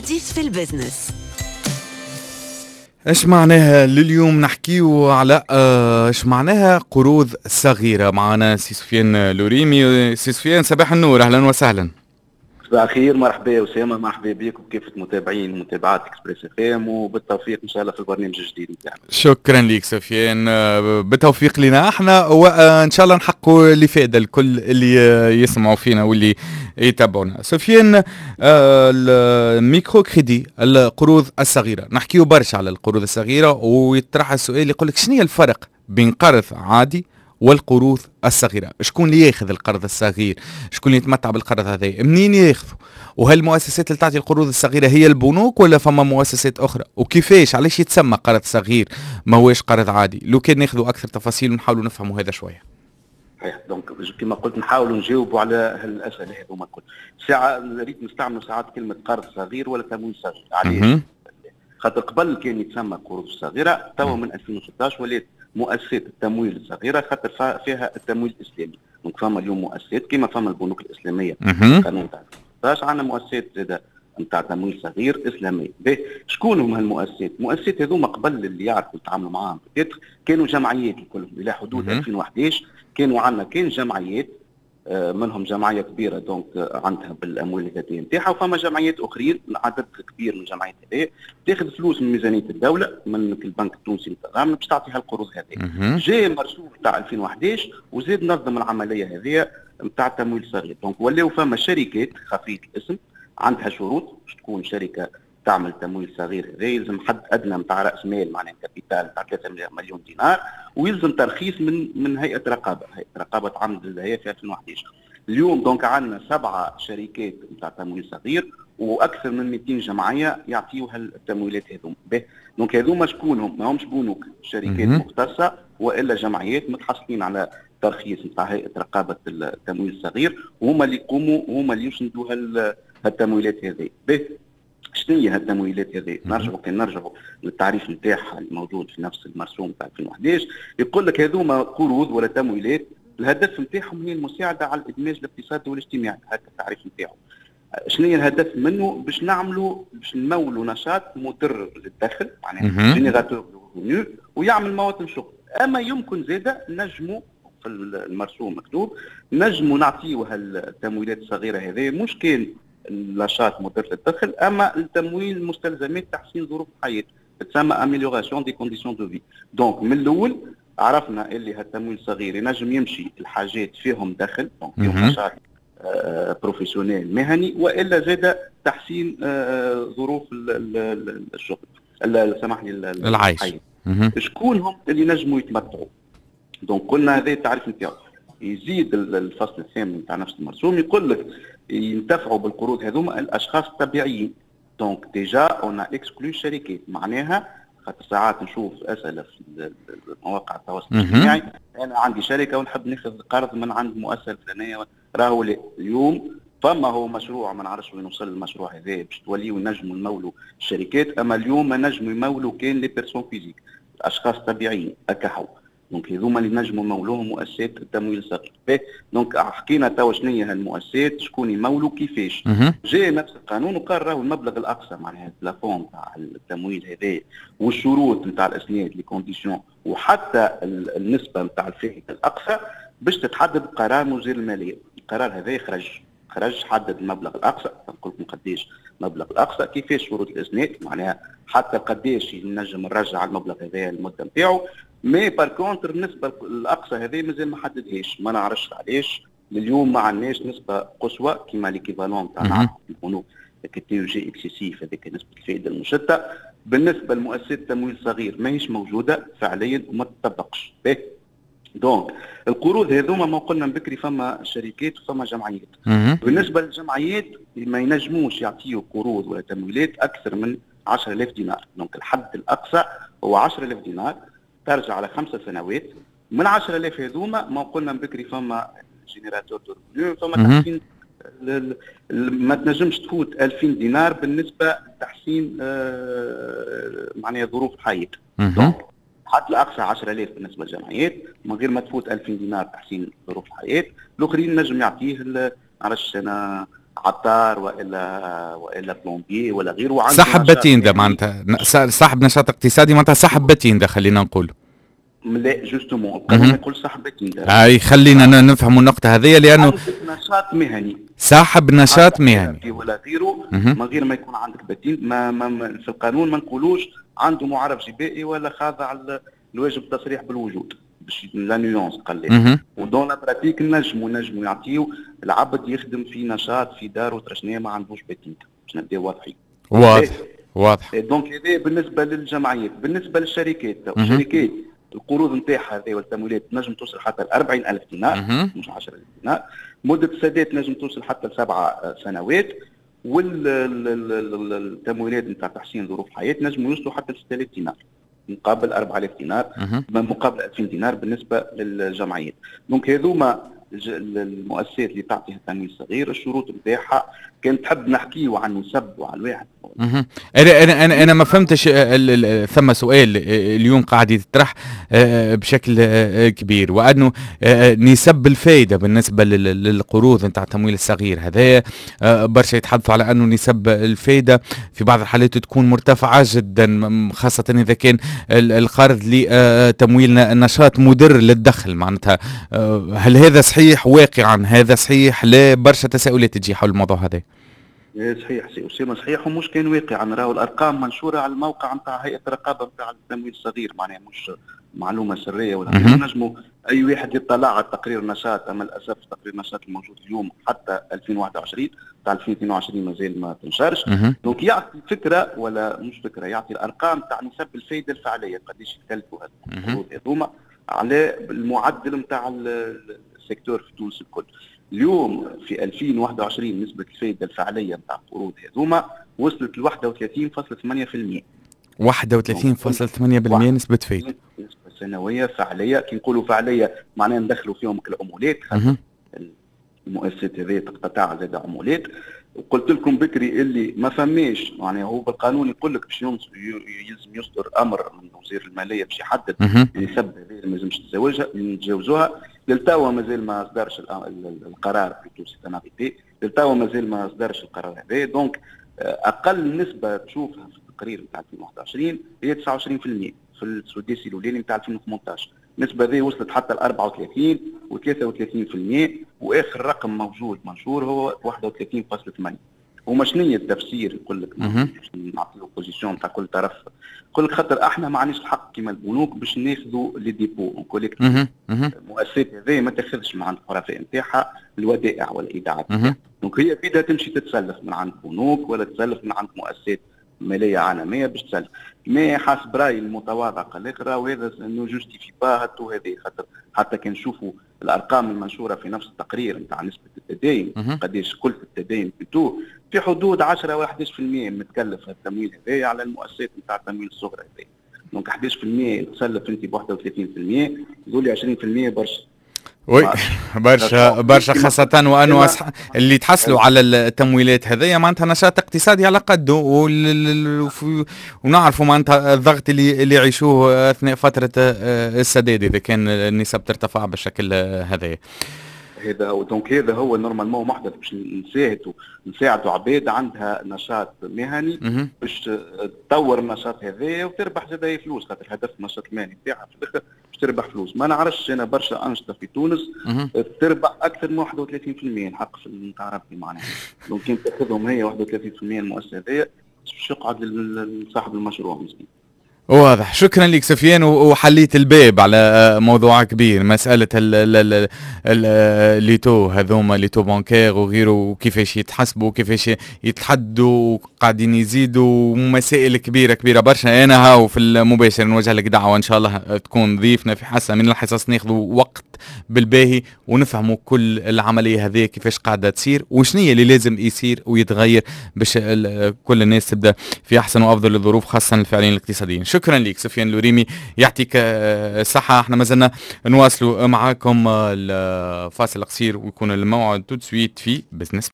حديث في البزنس. ايش معناها لليوم نحكيو على ايش معناها قروض صغيرة؟ معنا سي سفيان لوريمي. سي سفيان صباح النور، اهلا وسهلا. صباح الخير، مرحبا يا أسامة، مرحبا بكم كافة متابعين ومتابعات اكسبريس اف ام، وبالتوفيق ان شاء الله في البرنامج الجديد نتاعنا. شكرا ليك سفيان، بالتوفيق لنا احنا، وان شاء الله نحققوا الافاده لكل اللي يسمعوا فينا واللي يتابعونا. سفيان، الميكرو كريدي، القروض الصغيره، نحكيو برشا على القروض الصغيره، ويطرح السؤال يقول لك شنو هي الفرق بين قرض عادي والقروض الصغيرة؟ شكون اللي ياخذ القرض الصغير؟ شكون اللي يتمتع بالقرض هذا؟ منين ياخذه؟ وهل المؤسسات اللي تعطي القروض الصغيرة هي البنوك ولا فما مؤسسات أخرى؟ وكيفاش علاش يتسمى قرض صغير ما هوش قرض عادي؟ لو كان ناخذوا أكثر تفاصيل ونحاولوا نفهموا هذا شوية. دونك كما قلت نحاولوا نجاوبوا على هالأسئلة هذوما الكل. ساعة ريت نستعملوا ساعات كلمة قرض صغير ولا تمويل صغير. علاش؟ خاطر قبل كان يتسمى قروض صغيرة، توا من 2016 ولات مؤسسات التمويل الصغيرة، خاطر فيها التمويل الإسلامي. دونك فما اليوم مؤسسات كما فما البنوك الإسلامية قانون تاع 2016، عندنا مؤسسات زاده نتاع تمويل صغير إسلامية. شكون هم هالمؤسسات؟ المؤسسات هذوما قبل اللي يعرفوا يتعاملوا معاهم كانوا جمعيات كلهم إلى حدود 2011. كانوا عندنا جمعيات، منهم جمعيه كبيره دونك عندها بالاموال الذاتيه نتاعها، وفما جمعيات اخرين عدد كبير من الجمعيات هذه تاخذ فلوس من ميزانيه الدوله من البنك التونسي للتضامن باش تعطيها القروض هذه. جاء مرسوم تاع 2011 وزاد نظم العمليه هذه نتاع التمويل الصغير. دونك ولاو فما شركات خفيه الاسم عندها شروط باش تكون شركه تعمل تمويل صغير. هذا يلزم حد ادنى نتاع راس مال، معناها كابيتال تاع 3 مليون دينار، ويلزم ترخيص من هيئه رقابه. هيئه رقابه عمل الهيئه في 2011. اليوم دونك عندنا 7 شركات نتاع تمويل صغير واكثر من 200 جمعيه يعطيوها التمويلات هذوما. دونك هذوما شكونهم؟ ماهمش بنوك، شركات مختصه والا جمعيات متحصلين على ترخيص نتاع هيئه رقابه التمويل الصغير، وهما اللي يقوموا وهما اللي يسندوا هالتمويلات هذه. شنو هي هالتمويلات هذه؟ نرجعوا للتعريف نتاعها الموجود في نفس المرسوم تاع 2011. يقول لك هذوما قروض ولا تمويلات الهدف نتاعهم هي المساعده على الادماج الاقتصادي والاجتماعي. هذا التعريف نتاعو. شنو هي الهدف منه؟ باش نمولوا نشاط مدر للدخل، معناها جينيراتور ريفوني، ويعمل مواطن شغل. اما يمكن زاده نجموا في المرسوم مكتوب نجموا نعطيوها التمويلات الصغيره هذه مش كان النشاط مدر للدخل، اما التمويل مستلزمات تحسين ظروف الحياه، تسمى اميليوراسيون دي كونديسيون دو في. دونك من الاول عرفنا اللي هالتمويل الصغير ينجم يمشي الحاجات فيهم دخل، دونك فيهم نشاط بروفيسيونيل مهني، والا زاد تحسين ظروف الشغل، سامحني، العيش. شكون هم اللي نجموا يتمتعوا؟ دونك قلنا هذا التعريف نتاعو. يزيد الفصل الثامن تاع نفس المرسوم يقول لك ينتفعوا بالقروض هذوما الاشخاص الطبيعيين. دونك ديجا اون اكسكلو الشركات، معناها خاطر ساعات نشوف اسئله في مواقع التواصل الاجتماعي، انا عندي شركه ونحب ناخذ قرض من عند مؤسسه فلانيه، راهو اليوم فما هو مشروع ما نعرفش وين وصل المشروع هذا باش توليو نجموا نمولوا الشركات، اما اليوم ما نجموا يمولوا كان لي بيرسون فيزيك، اشخاص طبيعيين اكحوا. دونك هذوما اللي نجموا نمولوهم مؤسسات التمويل الصغير. دونك حكينا توا شنو هي هالمؤسسات، شكون يمولوا كيفاش. جاء نفس القانون وقال راهو المبلغ الاقصى، معناها البلافون تاع التمويل هذا والشروط نتاع الاسناد لي كونديسيون وحتى النسبه نتاع الفائده الاقصى باش تتحدد قرار وزير الماليه. القرار هذا خرج حدد المبلغ الاقصى. نقول لكم قداش المبلغ الاقصى، كيفاش شروط الاسناد، معناها حتى قداش نجم نرجع المبلغ هذا المده نتاعو. مي بار كونتر النسبه الاقصى هذه مازال ما حددهاش، ما نعرفش علاش لليوم ما عندناش نسبه قصوى كيما ليكيفالون تاع البنوك كي جي اكسيسيف، هذيك نسبه الفائده المشتته. بالنسبه لمؤسسات التمويل الصغير ماهيش موجوده فعليا وما تطبقش. دونك القروض هذوما ما قلنا بكري فما شركات وفما جمعيات. بالنسبه للجمعيات ما ينجموش يعطيوا قروض ولا تمويلات اكثر من 10,000 دينار. دونك الحد الاقصى هو 10,000 دينار، ترجع على 5 سنوات. من 10,000 هذوما ما قلنا بكري فما جينيراتور دو ريفوني، فما تحسين ما تنجمش تفوت 2000 دينار بالنسبه لتحسين معناها ظروف الحياه. دونك حد الاقصى 10,000 بالنسبه للجمعيات، من غير ما تفوت 2000 دينار تحسين ظروف الحياه. الاخرين نجم يعطيه عرفش انا عطار والا بلومبي ولا غيره، وعنده صاحب باتيندا معناتها، صاحب نشاط اقتصادي معناتها صاحب باتيندا خلينا نقول. لا جوستومون القانون يقول صاحب باتيندا. اي خلينا نفهموا النقطة هذه لأنه نشاط مهني، صاحب نشاط مهني ولا غيره من غير ما يكون عندك باتين. ما في القانون ما نقولوش عنده معرف جبائي ولا خاضع لواجب التصريح بالوجود باش لا نيونس قال لي. ودون لا براتيك نجموا يعطيو العبد يخدم في نشاط في داره ترشنيه ما عندوش باتين باش نبداو واضحين. واضح. دونك هذا بالنسبه للجمعيات. بالنسبه للشركات، الشركات القروض نتاعها هذه والتمويلات نجم توصل حتى ل 40,000 دينار مش 10,000 دينار. مده السداد نجم توصل حتى ل 7 سنوات. والتمويلات نتاع تحسين ظروف حياه نجم يوصلوا حتى ل 6,000 دينار مقابل 4,000 دينار مقابل 2,000 دينار بالنسبه للجمعيات. دونك هذوما المؤسسات اللي تعطي التمويل الصغير الشروط نتاعها كان تحب نحكيو عن نسب وعن الواحد. انا ما فهمتش. ثم سؤال اليوم قاعد يتطرح بشكل كبير، وانه نسب الفائده بالنسبه للقروض نتاع التمويل الصغير هذا برشا يتحدثوا على انه نسب الفائده في بعض الحالات تكون مرتفعه جدا، خاصه اذا كان القرض لتمويل نشاط مدر للدخل. معناتها هل هذا صحيح واقعا؟ هذا صحيح؟ لا برشا تساؤلات تجي حول الموضوع هذا. صحيح سي صحيح، ومش كان واقعا. راهو الارقام منشوره على الموقع نتاع هيئه الرقابه نتاع التمويل الصغير، معناها مش معلومه سريه ولا نجموا اي واحد يطلع على تقرير نشاط. اما للاسف تقرير النشاط الموجود اليوم حتى 2021 تاع 2022 مازال ما تنشرش. دونك يعطي فكره ولا مش فكره، يعطي الارقام تاع نسب الفائده الفعليه قداش يكلفوا القروض هذوما على المعدل نتاع السيكتور في تونس الكل. اليوم في 2021 نسبة الفائدة الفعلية نتاع القروض هذوما وصلت ل 31.8%. 31.8% نسبة فائدة. نسبة سنوية فعلية. كي نقولوا فعلية معناها ندخلوا فيهم العمولات. المؤسسات هذه تقتطع زاد عمولات. وقلت لكم بكري اللي ما فماش معناها هو بالقانون يقول لك باش يلزم يصدر امر من وزير الماليه باش يحدد النسب هذه ما لازمش نتجاوزوها. للتوا مازال ما اصدرش القرار في تونس التنافيتي، للتوا مازال ما اصدرش القرار هذا. دونك اقل نسبه تشوفها في التقرير نتاع 2021 هي 29% في السداسي الاولاني نتاع 2018. النسبه هذه وصلت حتى ل 34 و33%، واخر رقم موجود منشور هو 31.8. وما شنو هي التفسير؟ يقول لك نعطيو بوزيسيون تاع كل طرف. يقول لك خاطر احنا ما عندناش الحق كيما البنوك باش ناخذوا لي ديبو كوليكتيف. المؤسسات هذه ما تاخذش من عند الحرفاء نتاعها الودائع والايداعات. دونك هي بدها تمشي تتسلف من عند بنوك ولا تتسلف من عند مؤسسات ماليه عالميه باش تسلف. ما حسب رايي المتواضع قال لك راهو هذا نو جوستيفي با هاتو هذه. خاطر حتى كي نشوفوا الارقام المنشوره في نفس التقرير نتاع نسبه التدين قداش كل التدين في حدود 10 و 11% متكلف التمويل هذايا على المؤسسات نتاع التمويل الصغرى هذايا. دونك 11% تسلف انت ب 31%، يقول لي 20% برشا. وي برشا خاصة وانه اللي تحصلوا على التمويلات هذيا معناتها نشاط اقتصادي على قده ونعرفوا معناتها الضغط اللي يعيشوه اثناء فترة السداد اذا كان النسب ترتفع بالشكل هذايا. هذا هو. دونك هذا هو نورمالمون محدث باش نساعدوا عباد عندها نشاط مهني باش تطور النشاط هذا وتربح زاد فلوس. خاطر هدف النشاط المهني نتاعها في الاخر باش تربح فلوس. ما نعرفش انا برشا انشطه في تونس تربح اكثر من 31% الحق في نتاع ربي معناها. دونك كان تاخذهم هي 31% المؤسسه هذيا باش يقعد لصاحب المشروع مسكين. واضح. شكرا لك سفيان، وحليت الباب على موضوع كبير، مسألة الليتو هذوما ليتو بانكير وغيره، وكيفاش يتحسبوا وكيفاش يتحدوا وقاعدين يزيدوا، مسائل كبيرة برشا. أنا هاو في المباشر نوجه لك دعوة إن شاء الله تكون ضيفنا في حصة من الحصص، ناخذوا وقت بالباهي ونفهموا كل العملية هذه كيفاش قاعدة تصير وشنية اللي لازم يصير ويتغير باش كل الناس تبدأ في أحسن وأفضل الظروف، خاصة الفاعلين الاقتصاديين. شكرا لك سفيان لوريمي، يعطيك الصحة. احنا ما زلنا نواصلوا معاكم الفاصل القصير ويكون الموعد تو سويت في بزنس.